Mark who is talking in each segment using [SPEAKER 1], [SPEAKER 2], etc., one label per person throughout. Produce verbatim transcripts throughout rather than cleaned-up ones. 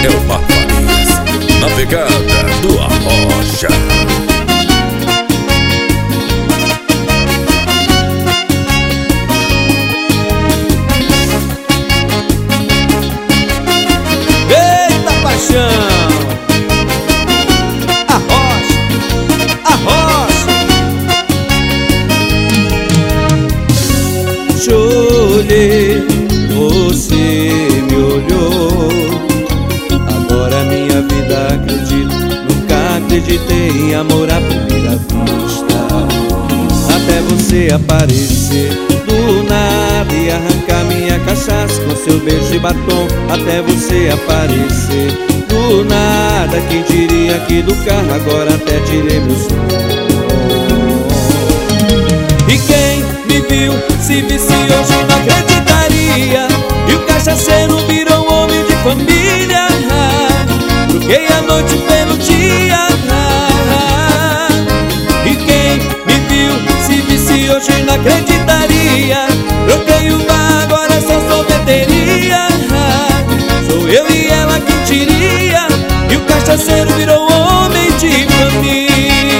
[SPEAKER 1] Elba Farias, na pegada do Arrocha.
[SPEAKER 2] Eita paixão! Arrocha, arrocha. Olhei, você me olhou. Agora minha vida acredito. Nunca acreditei em amor à primeira vista. Até você aparecer do nada e arrancar minha cachaça com seu beijo de batom. Até você aparecer do nada, quem diria aqui do carro agora até tirei meu som. E quem me viu, se visse hoje não acreditaria. E o cachaceiro virou um homem de família. Troquei a noite pelo dia. E quem me viu, se visse hoje não acreditaria. Troquei o bar, agora é só sorveteria. Sou eu e ela quem diria. E o cachaceiro virou um homem de família.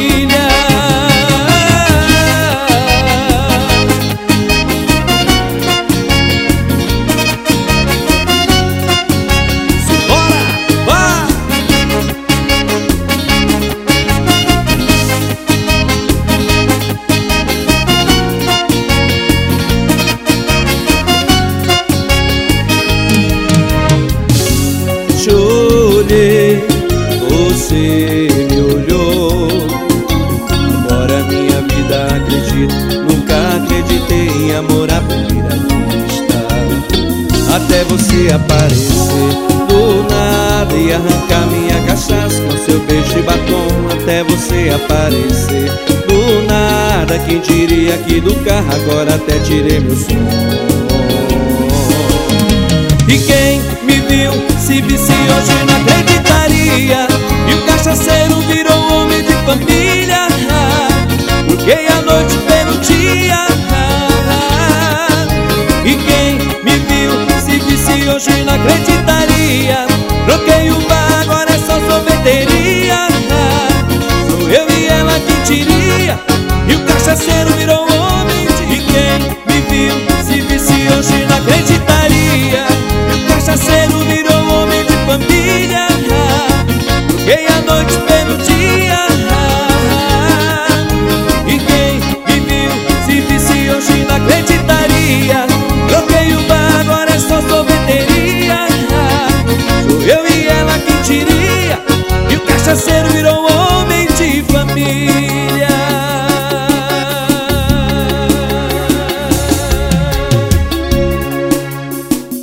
[SPEAKER 2] Olhei, você me olhou. Agora minha vida acredito. Nunca acreditei em amor à primeira vista. Até você aparecer do nada e arrancar minha cachaça com seu beijo de batom. Até você aparecer do nada, quem diria aqui do carro agora até tirei meu som. E quem me viu, se visse hoje não acreditaria. E o cachaceiro virou um homem de família. Troquei a noite pelo dia. E quem me viu, se visse hoje não acreditaria. Troquei o bar, agora é só sorveteria. Sou eu e ela quem diria. E o cachaceiro virou um homem de... E quem me viu, se visse hoje não acreditaria. Cachaceiro virou um homem de família. Troquei a noite pelo dia. E quem me viu, se visse hoje não acreditaria. Troquei o bar, agora é só sorveteria. Sou eu e ela quem diria. E o cachaceiro